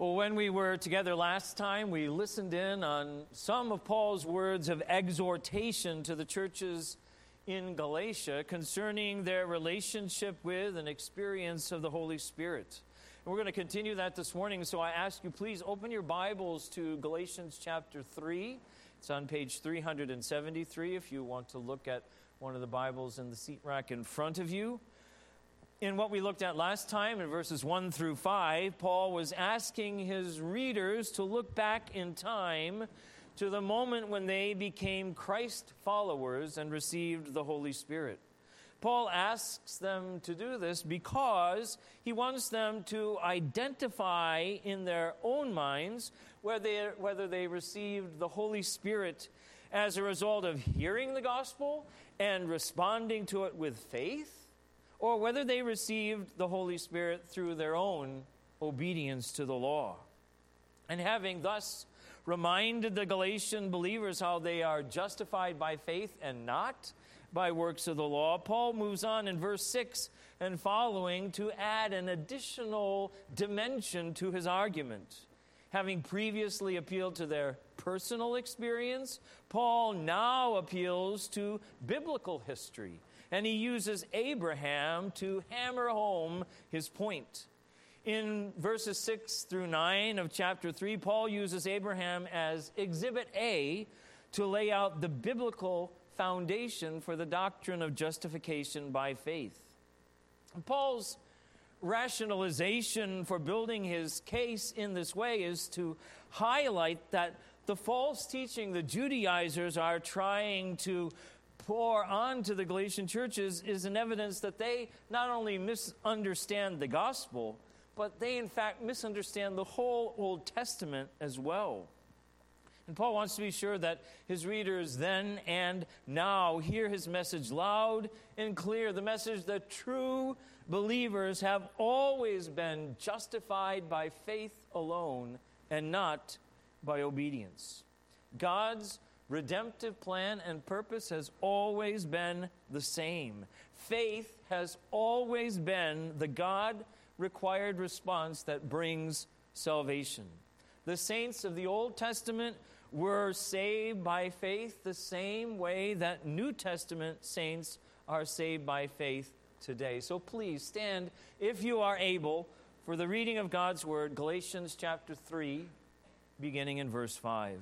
Well, when we were together last time, we listened in on some of Paul's words of exhortation to the churches in Galatia concerning their relationship with and experience of the Holy Spirit. And we're going to continue that this morning, so I ask you, please open your Bibles to Galatians chapter 3. It's on page 373 if you want to look at one of the Bibles in the seat rack in front of you. In what we looked at last time, in verses 1 through 5, Paul was asking his readers to look back in time to the moment when they became Christ followers and received the Holy Spirit. Paul asks them to do this because he wants them to identify in their own minds whether they received the Holy Spirit as a result of hearing the gospel and responding to it with faith, or whether they received the Holy Spirit through their own obedience to the law. And having thus reminded the Galatian believers how they are justified by faith and not by works of the law, Paul moves on in verse 6 and following to add an additional dimension to his argument. Having previously appealed to their personal experience, Paul now appeals to biblical history. And he uses Abraham to hammer home his point. In verses 6 through 9 of chapter 3, Paul uses Abraham as Exhibit A to lay out the biblical foundation for the doctrine of justification by faith. Paul's rationalization for building his case in this way is to highlight that the false teaching the Judaizers are trying to pour onto the Galatian churches is an evidence that they not only misunderstand the gospel, but they in fact misunderstand the whole Old Testament as well. And Paul wants to be sure that his readers then and now hear his message loud and clear, the message that true believers have always been justified by faith alone and not by obedience. God's redemptive plan and purpose has always been the same. Faith has always been the God-required response that brings salvation. The saints of the Old Testament were saved by faith the same way that New Testament saints are saved by faith today. So please stand, if you are able, for the reading of God's Word, Galatians chapter 3, beginning in verse 5.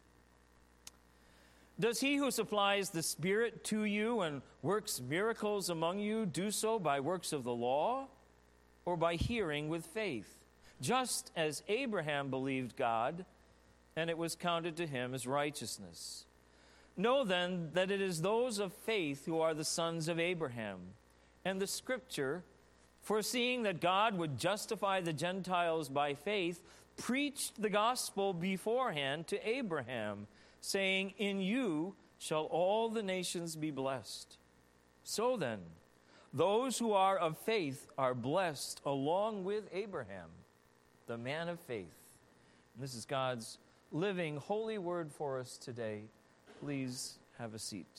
Does he who supplies the Spirit to you and works miracles among you do so by works of the law or by hearing with faith? Just as Abraham believed God, and it was counted to him as righteousness. Know then that it is those of faith who are the sons of Abraham. And the Scripture, foreseeing that God would justify the Gentiles by faith, preached the gospel beforehand to Abraham, saying, in you shall all the nations be blessed. So then, those who are of faith are blessed along with Abraham, the man of faith. And this is God's living, holy word for us today. Please have a seat.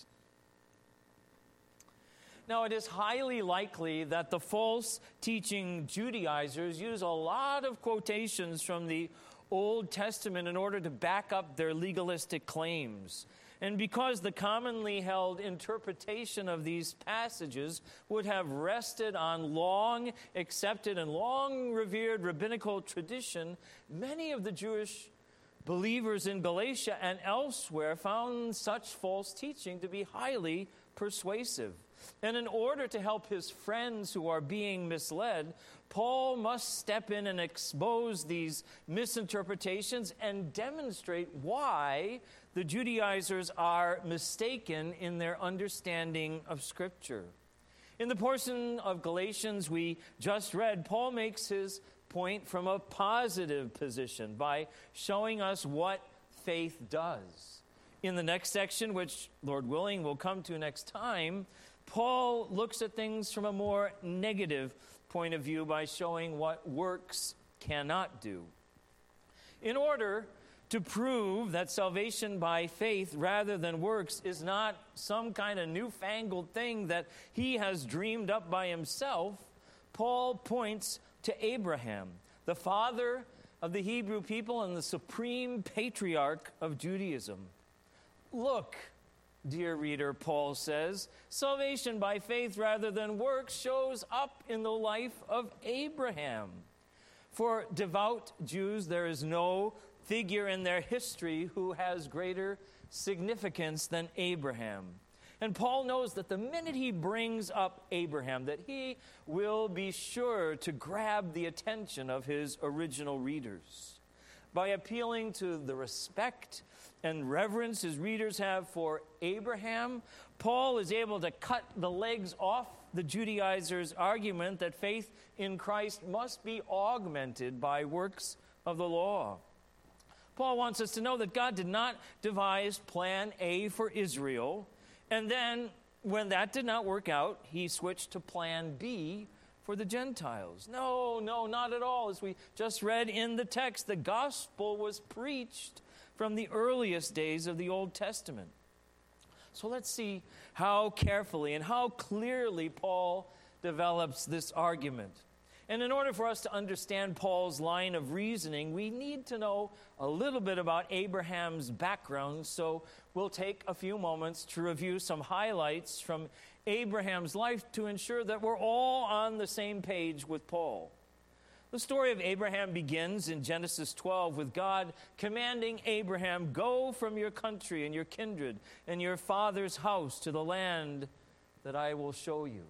Now, it is highly likely that the false teaching Judaizers use a lot of quotations from the Old Testament in order to back up their legalistic claims. And because the commonly held interpretation of these passages would have rested on long accepted and long revered rabbinical tradition, many of the Jewish believers in Galatia and elsewhere found such false teaching to be highly persuasive. And in order to help his friends who are being misled, Paul must step in and expose these misinterpretations and demonstrate why the Judaizers are mistaken in their understanding of Scripture. In the portion of Galatians we just read, Paul makes his point from a positive position by showing us what faith does. In the next section, which, Lord willing, we'll come to next time, Paul looks at things from a more negative point of view by showing what works cannot do. In order to prove that salvation by faith rather than works is not some kind of newfangled thing that he has dreamed up by himself, Paul points to Abraham, the father of the Hebrew people and the supreme patriarch of Judaism. Look, dear reader, Paul says, salvation by faith rather than works shows up in the life of Abraham. For devout Jews, there is no figure in their history who has greater significance than Abraham. And Paul knows that the minute he brings up Abraham, that he will be sure to grab the attention of his original readers. By appealing to the respect and reverence his readers have for Abraham, Paul is able to cut the legs off the Judaizers' argument that faith in Christ must be augmented by works of the law. Paul wants us to know that God did not devise plan A for Israel, and then when that did not work out, he switched to plan B for the Gentiles. No, not at all. As we just read in the text, the gospel was preached from the earliest days of the Old Testament. So let's see how carefully and how clearly Paul develops this argument. And in order for us to understand Paul's line of reasoning, we need to know a little bit about Abraham's background. So we'll take a few moments to review some highlights from Abraham's life to ensure that we're all on the same page with Paul. The story of Abraham begins in Genesis 12 with God commanding Abraham, go from your country and your kindred and your father's house to the land that I will show you.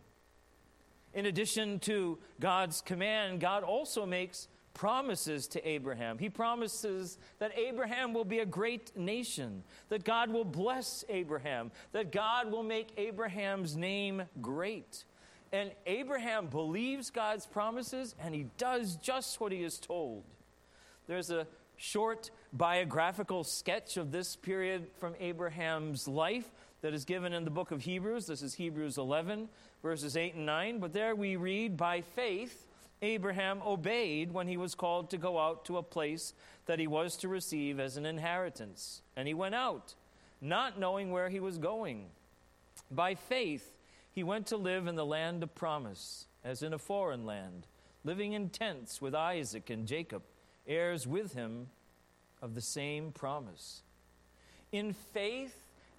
In addition to God's command, God also makes promises to Abraham. He promises that Abraham will be a great nation, that God will bless Abraham, that God will make Abraham's name great. And Abraham believes God's promises, and he does just what he is told. There's a short biographical sketch of this period from Abraham's life that is given in the book of Hebrews. This is Hebrews 11, verses 8 and 9. But there we read, by faith, Abraham obeyed when he was called to go out to a place that he was to receive as an inheritance. And he went out, not knowing where he was going. By faith, he went to live in the land of promise, as in a foreign land, living in tents with Isaac and Jacob, heirs with him of the same promise. In faith,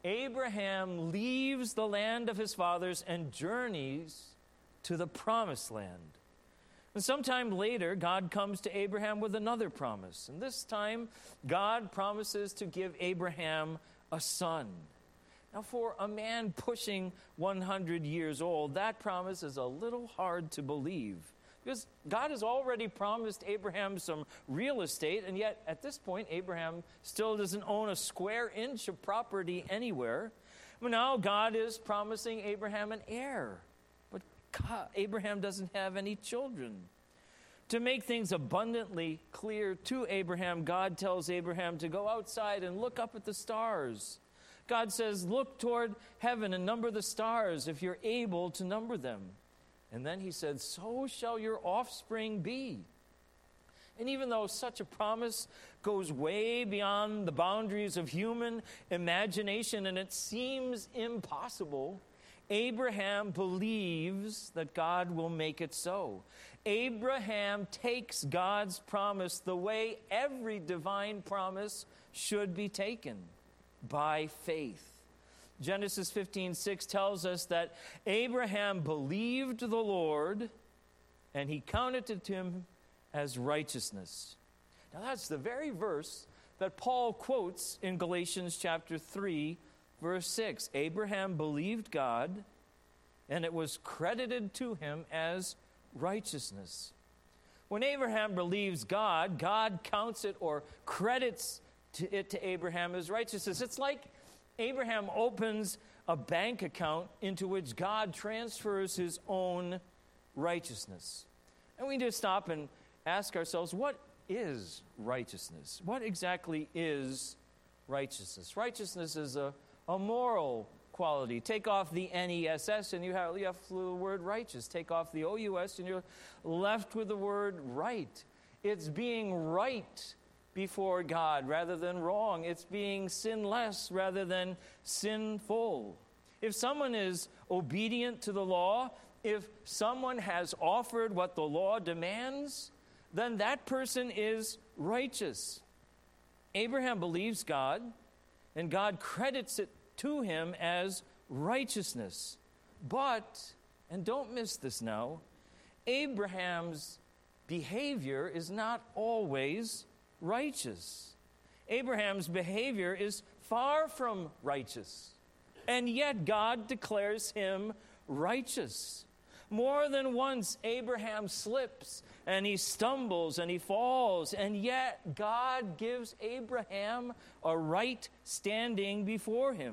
Abraham leaves the land of his fathers and journeys to the promised land. And sometime later, God comes to Abraham with another promise. And this time, God promises to give Abraham a son. Now, for a man pushing 100 years old, that promise is a little hard to believe. Because God has already promised Abraham some real estate, and yet at this point, Abraham still doesn't own a square inch of property anywhere. But now God is promising Abraham an heir, but Abraham doesn't have any children. To make things abundantly clear to Abraham, God tells Abraham to go outside and look up at the stars. God says, look toward heaven and number the stars if you're able to number them. And then he said, so shall your offspring be. And even though such a promise goes way beyond the boundaries of human imagination and it seems impossible, Abraham believes that God will make it so. Abraham takes God's promise the way every divine promise should be taken, by faith. Genesis 15:6 tells us that Abraham believed the Lord, and he counted it to him as righteousness. Now that's the very verse that Paul quotes in Galatians chapter 3, verse 6. Abraham believed God, and it was credited to him as righteousness. When Abraham believes God, God counts it or credits it to Abraham as righteousness. It's like Abraham opens a bank account into which God transfers his own righteousness. And we need to stop and ask ourselves, what is righteousness? What exactly is righteousness? Righteousness is a moral quality. Take off the N-E-S-S and you have the word righteous. Take off the O-U-S and you're left with the word right. It's being right before God rather than wrong. It's being sinless rather than sinful. If someone is obedient to the law, if someone has offered what the law demands, then that person is righteous. Abraham believes God, and God credits it to him as righteousness. But, and don't miss this now, Abraham's behavior is not always righteous. Abraham's behavior is far from righteous, and yet God declares him righteous. More than once, Abraham slips and he stumbles and he falls, and yet God gives Abraham a right standing before him.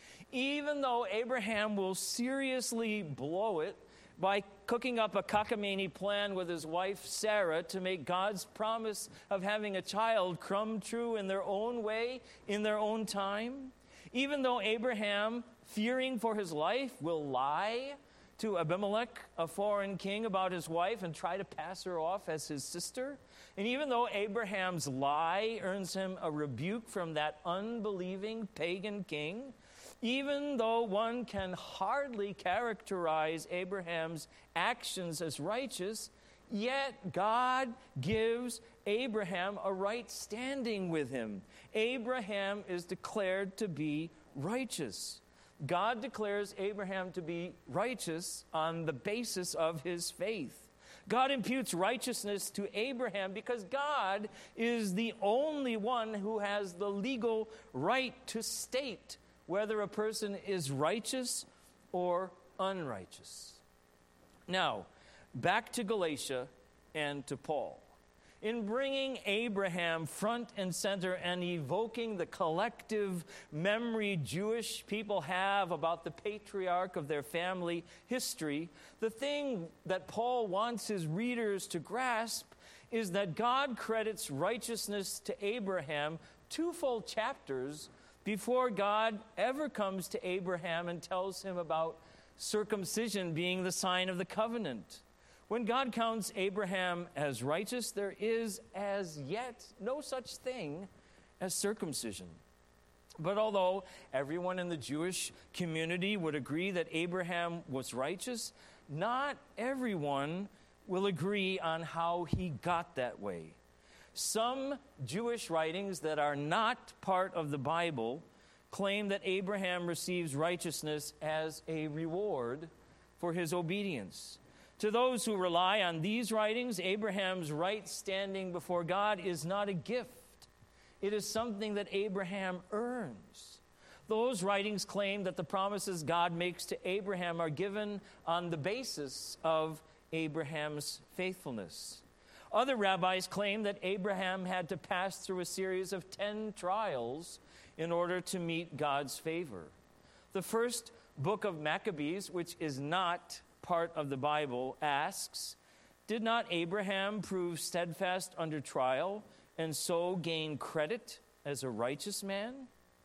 Even though Abraham will seriously blow it by cooking up a cockamamie plan with his wife Sarah to make God's promise of having a child come true in their own way, in their own time, even though Abraham, fearing for his life, will lie to Abimelech, a foreign king, about his wife and try to pass her off as his sister. And even though Abraham's lie earns him a rebuke from that unbelieving pagan king, even though one can hardly characterize Abraham's actions as righteous, yet God gives Abraham a right standing with him. Abraham is declared to be righteous. God declares Abraham to be righteous on the basis of his faith. God imputes righteousness to Abraham because God is the only one who has the legal right to state whether a person is righteous or unrighteous. Now, back to Galatia and to Paul. In bringing Abraham front and center and evoking the collective memory Jewish people have about the patriarch of their family history, the thing that Paul wants his readers to grasp is that God credits righteousness to Abraham 2 full chapters before God ever comes to Abraham and tells him about circumcision being the sign of the covenant. When God counts Abraham as righteous, there is as yet no such thing as circumcision. But although everyone in the Jewish community would agree that Abraham was righteous, not everyone will agree on how he got that way. Some Jewish writings that are not part of the Bible claim that Abraham receives righteousness as a reward for his obedience. To those who rely on these writings, Abraham's right standing before God is not a gift. It is something that Abraham earns. Those writings claim that the promises God makes to Abraham are given on the basis of Abraham's faithfulness. Other rabbis claim that Abraham had to pass through a series of 10 trials in order to meet God's favor. The first book of Maccabees, which is not part of the Bible, asks, did not Abraham prove steadfast under trial and so gain credit as a righteous man?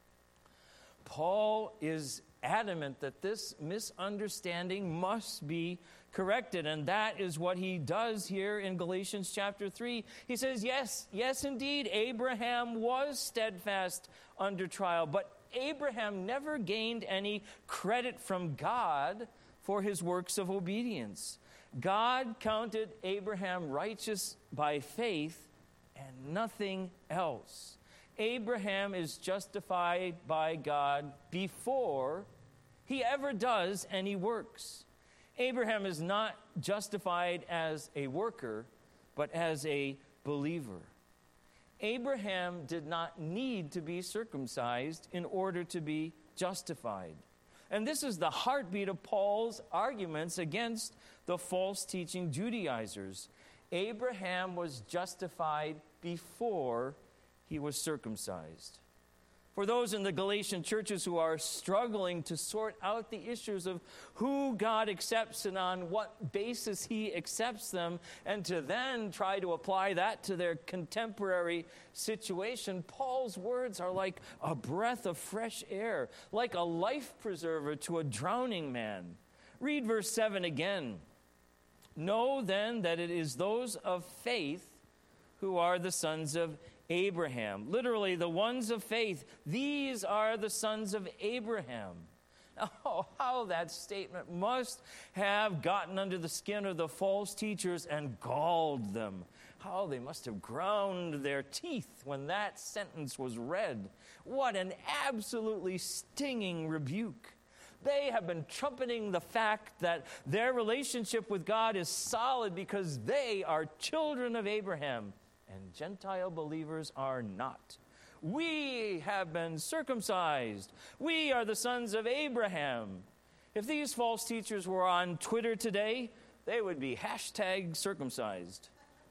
Paul is adamant that this misunderstanding must be corrected, and that is what he does here in Galatians chapter 3. He says, yes, indeed, Abraham was steadfast under trial, but Abraham never gained any credit from God for his works of obedience. God counted Abraham righteous by faith and nothing else. Abraham is justified by God before he ever does any works. Abraham is not justified as a worker, but as a believer. Abraham did not need to be circumcised in order to be justified. And this is the heartbeat of Paul's arguments against the false teaching Judaizers. Abraham was justified before he was circumcised. For those in the Galatian churches who are struggling to sort out the issues of who God accepts and on what basis he accepts them, and to then try to apply that to their contemporary situation, Paul's words are like a breath of fresh air, like a life preserver to a drowning man. Read verse 7 again. Know then that it is those of faith who are the sons of Abraham. Literally, the ones of faith. These are the sons of Abraham. Oh, how that statement must have gotten under the skin of the false teachers and galled them. How they must have ground their teeth when that sentence was read. What an absolutely stinging rebuke. They have been trumpeting the fact that their relationship with God is solid because they are children of Abraham, and Gentile believers are not. We have been circumcised. We are the sons of Abraham. If these false teachers were on Twitter today, they would be #circumcised.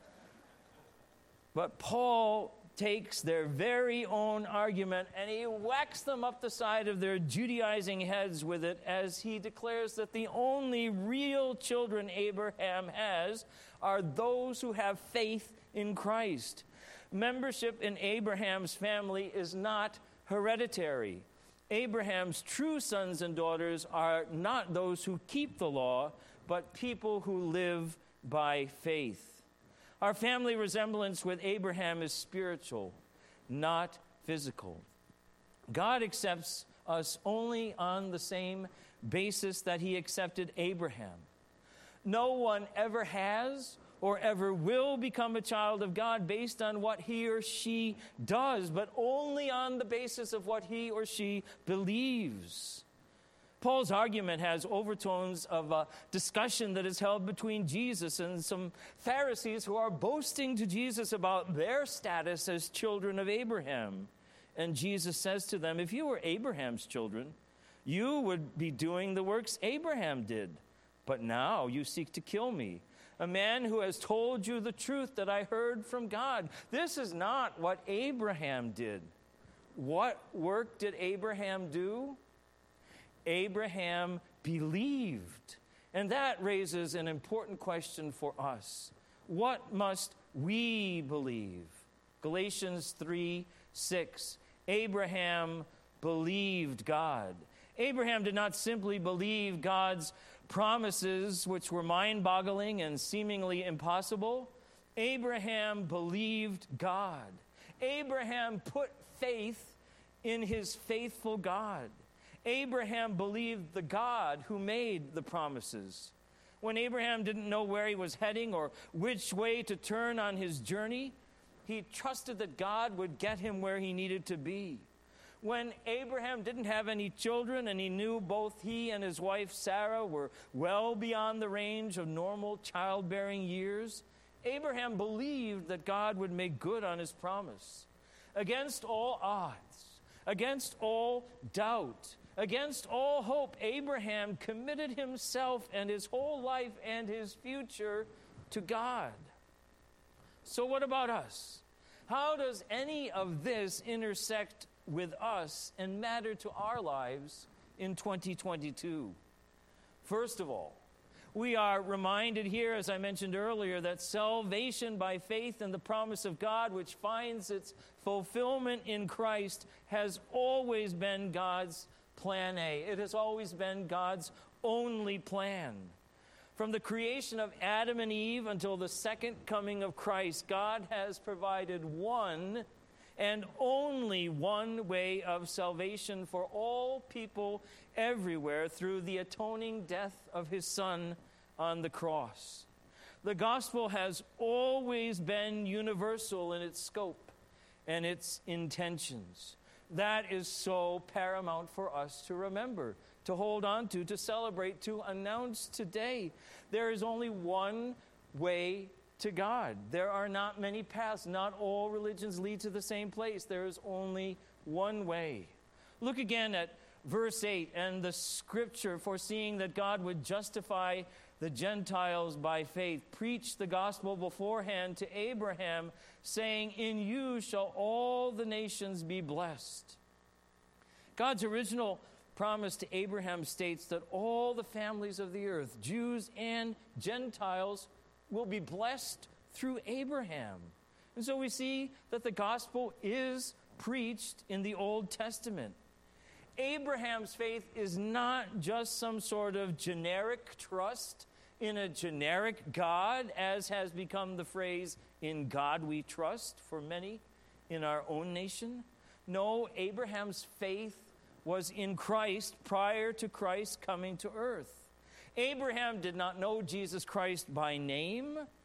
But Paul takes their very own argument and he whacks them up the side of their Judaizing heads with it as he declares that the only real children Abraham has are those who have faith in Christ. Membership in Abraham's family is not hereditary. Abraham's true sons and daughters are not those who keep the law, but people who live by faith. Our family resemblance with Abraham is spiritual, not physical. God accepts us only on the same basis that he accepted Abraham. No one ever has or ever will become a child of God based on what he or she does, but only on the basis of what he or she believes. Paul's argument has overtones of a discussion that is held between Jesus and some Pharisees who are boasting to Jesus about their status as children of Abraham. And Jesus says to them, if you were Abraham's children, you would be doing the works Abraham did. But now you seek to kill me, a man who has told you the truth that I heard from God. This is not what Abraham did. What work did Abraham do? Abraham believed. And that raises an important question for us. What must we believe? Galatians 3:6. Abraham believed God. Abraham did not simply believe God's promises, which were mind-boggling and seemingly impossible. Abraham believed God. Abraham put faith in his faithful God. Abraham believed the God who made the promises. When Abraham didn't know where he was heading or which way to turn on his journey, he trusted that God would get him where he needed to be. When Abraham didn't have any children and he knew both he and his wife Sarah were well beyond the range of normal childbearing years, Abraham believed that God would make good on his promise. Against all odds, against all doubt, against all hope, Abraham committed himself and his whole life and his future to God. So what about us? How does any of this intersect with us and matter to our lives in 2022? First of all, we are reminded here, as I mentioned earlier, that salvation by faith in the promise of God, which finds its fulfillment in Christ, has always been God's plan A. It has always been God's only plan. From the creation of Adam and Eve until the second coming of Christ, God has provided one and only one way of salvation for all people everywhere through the atoning death of his Son on the cross. The gospel has always been universal in its scope and its intentions. That is so paramount for us to remember, to hold on to celebrate, to announce today. There is only one way to God. There are not many paths. Not all religions lead to the same place. There is only one way. Look again at verse 8 and the scripture foreseeing that God would justify the Gentiles by faith, preached the gospel beforehand to Abraham, saying, in you shall all the nations be blessed. God's original promise to Abraham states that all the families of the earth, Jews and Gentiles, will be blessed through Abraham. And so we see that the gospel is preached in the Old Testament. Abraham's faith is not just some sort of generic trust in a generic God, as has become the phrase, in God we trust, for many in our own nation. No, Abraham's faith was in Christ prior to Christ coming to earth. Abraham did not know Jesus Christ by name.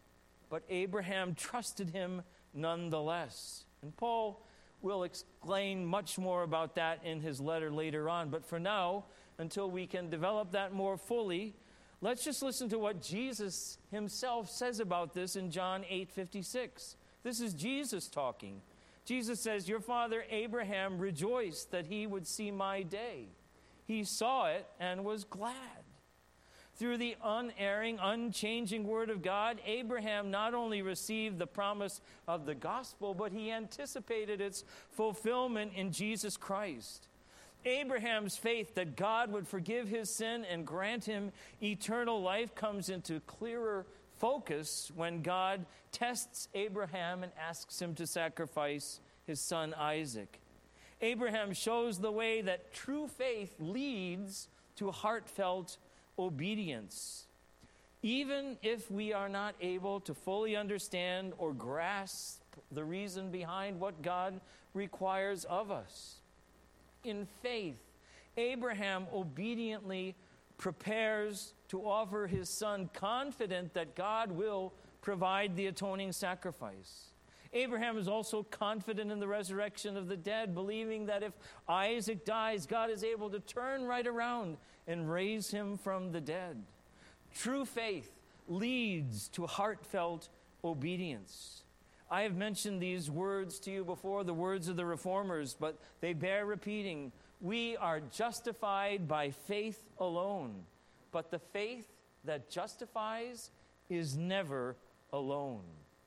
but Abraham trusted him nonetheless. And Paul will explain much more about that in his letter later on. But for now, until we can develop that more fully, let's just listen to what Jesus himself says about this in John 8:56. This is Jesus talking. Jesus says, "Your father Abraham rejoiced that he would see my day. He saw it and was glad." Through the unerring, unchanging word of God, Abraham not only received the promise of the gospel, but he anticipated its fulfillment in Jesus Christ. Abraham's faith that God would forgive his sin and grant him eternal life comes into clearer focus when God tests Abraham and asks him to sacrifice his son Isaac. Abraham shows the way that true faith leads to heartfelt obedience. Even if we are not able to fully understand or grasp the reason behind what God requires of us. In faith, Abraham obediently prepares to offer his son, confident that God will provide the atoning sacrifice. Abraham is also confident in the resurrection of the dead, believing that if Isaac dies, God is able to turn right around and raise him from the dead. True faith leads to heartfelt obedience. I have mentioned these words to you before, the words of the Reformers, but they bear repeating. We are justified by faith alone, but the faith that justifies is never alone.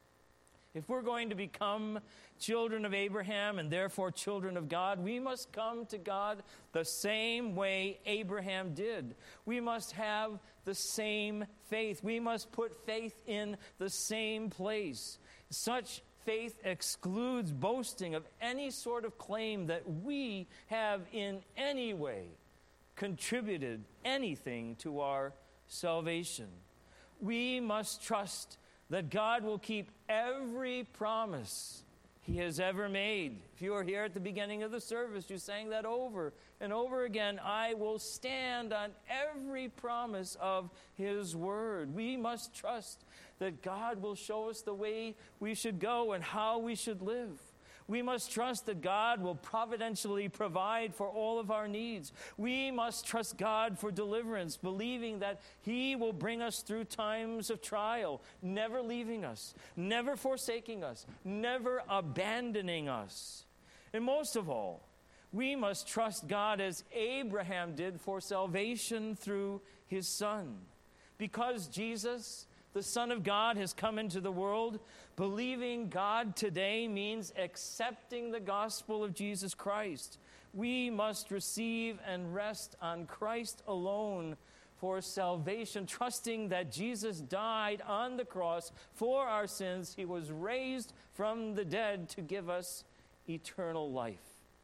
If we're going to become children of Abraham and therefore children of God, we must come to God the same way Abraham did. We must have the same faith. We must put faith in the same place. Such faith excludes boasting of any sort of claim that we have in any way contributed anything to our salvation. We must trust that God will keep every promise he has ever made. If you were here at the beginning of the service, you sang that over and over again. I will stand on every promise of his word. We must trust that God will show us the way we should go and how we should live. We must trust that God will providentially provide for all of our needs. We must trust God for deliverance, believing that he will bring us through times of trial, never leaving us, never forsaking us, never abandoning us. And most of all, we must trust God as Abraham did for salvation through his son. Because Jesus, the Son of God, has come into the world, believing God today means accepting the gospel of Jesus Christ. We must receive and rest on Christ alone for salvation, trusting that Jesus died on the cross for our sins. He was raised from the dead to give us eternal life.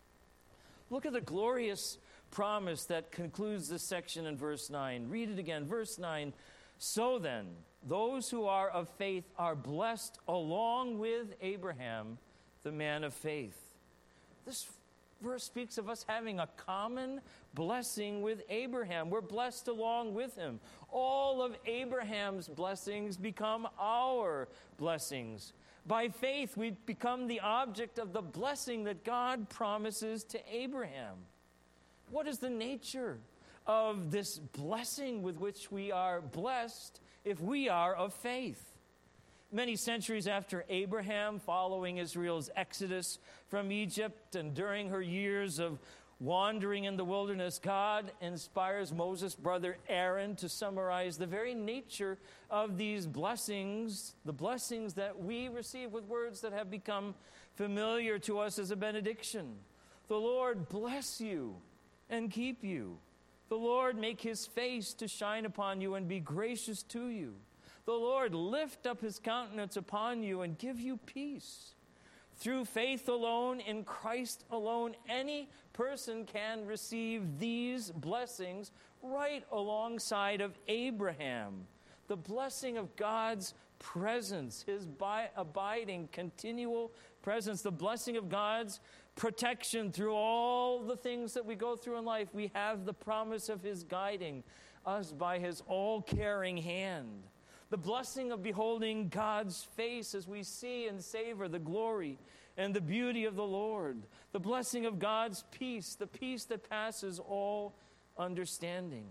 Look at the glorious promise that concludes this section in verse 9. Read it again. Verse 9. So then, those who are of faith are blessed along with Abraham, the man of faith. This verse speaks of us having a common blessing with Abraham. We're blessed along with him. All of Abraham's blessings become our blessings. By faith, we become the object of the blessing that God promises to Abraham. What is the nature of this blessing with which we are blessed if we are of faith? Many centuries after Abraham, following Israel's exodus from Egypt and during her years of wandering in the wilderness, God inspires Moses' brother Aaron to summarize the very nature of these blessings, the blessings that we receive with words that have become familiar to us as a benediction. The Lord bless you and keep you. The Lord make his face to shine upon you and be gracious to you. The Lord lift up his countenance upon you and give you peace. Through faith alone, in Christ alone, any person can receive these blessings right alongside of Abraham. The blessing of God's presence, his abiding, continual presence, the blessing of God's protection through all the things that we go through in life. We have the promise of his guiding us by his all-caring hand. The blessing of beholding God's face as we see and savor the glory and the beauty of the Lord. The blessing of God's peace, the peace that passes all understanding.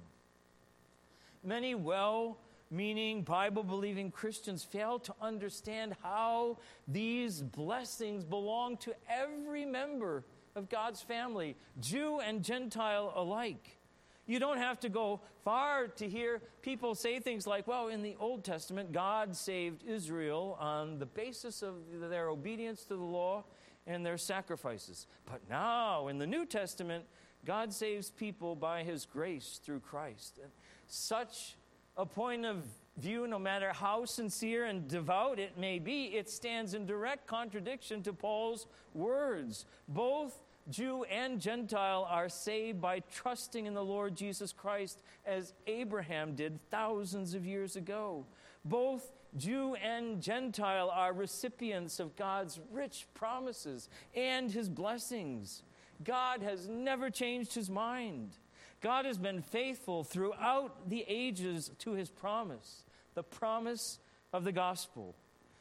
Many well-meaning, Bible-believing Christians fail to understand how these blessings belong to every member of God's family, Jew and Gentile alike. You don't have to go far to hear people say things like, well, in the Old Testament, God saved Israel on the basis of their obedience to the law and their sacrifices. But now, in the New Testament, God saves people by his grace through Christ. And such a point of view, no matter how sincere and devout it may be, it stands in direct contradiction to Paul's words. Both Jew and Gentile are saved by trusting in the Lord Jesus Christ as Abraham did thousands of years ago. Both Jew and Gentile are recipients of God's rich promises and his blessings. God has never changed his mind. God has been faithful throughout the ages to his promise, the promise of the gospel.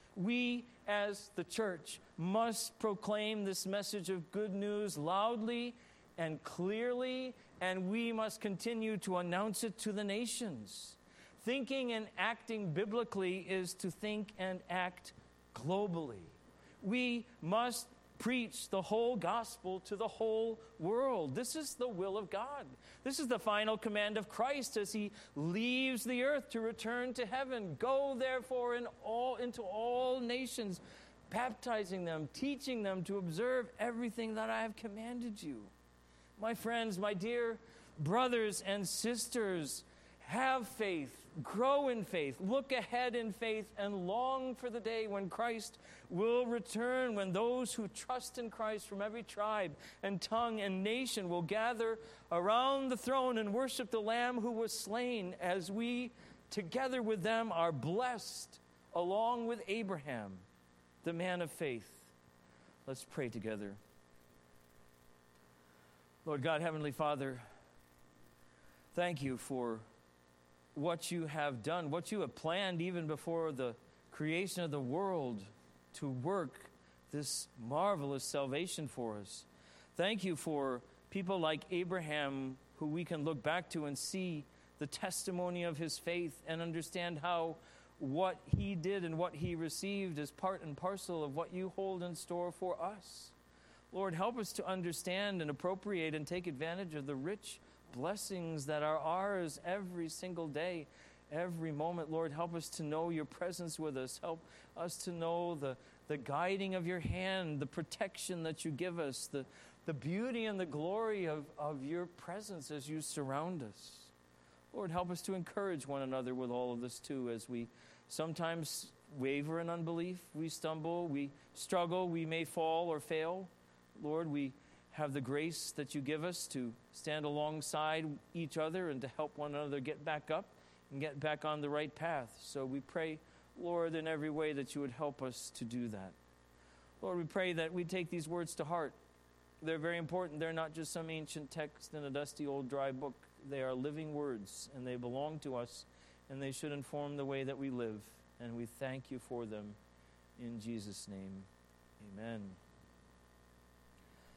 We, as the church, must proclaim this message of good news loudly and clearly, and we must continue to announce it to the nations. Thinking and acting biblically is to think and act globally. We must preach the whole gospel to the whole world. This is the will of God. This is the final command of Christ as he leaves the earth to return to heaven. Go therefore into all nations, baptizing them, teaching them to observe everything that I have commanded you. My friends, my dear brothers and sisters, have faith, grow in faith, look ahead in faith, and long for the day when Christ will return, when those who trust in Christ from every tribe and tongue and nation will gather around the throne and worship the Lamb who was slain, as we together with them are blessed along with Abraham, the man of faith. Let's pray together. Lord God, Heavenly Father, thank you for what you have done, what you have planned even before the creation of the world to work this marvelous salvation for us. Thank you for people like Abraham who we can look back to and see the testimony of his faith and understand how what he did and what he received is part and parcel of what you hold in store for us. Lord, help us to understand and appropriate and take advantage of the rich blessings that are ours every single day, every moment. Lord, help us to know your presence with us. Help us to know the guiding of your hand, the protection that you give us, the beauty and the glory of your presence as you surround us. Lord, help us to encourage one another with all of this too, as we sometimes waver in unbelief, we stumble, we struggle, we may fall or fail. Lord, we have the grace that you give us to stand alongside each other and to help one another get back up and get back on the right path. So we pray, Lord, in every way that you would help us to do that. Lord, we pray that we take these words to heart. They're very important. They're not just some ancient text in a dusty old dry book. They are living words, and they belong to us, and they should inform the way that we live. And we thank you for them. In Jesus' name, amen.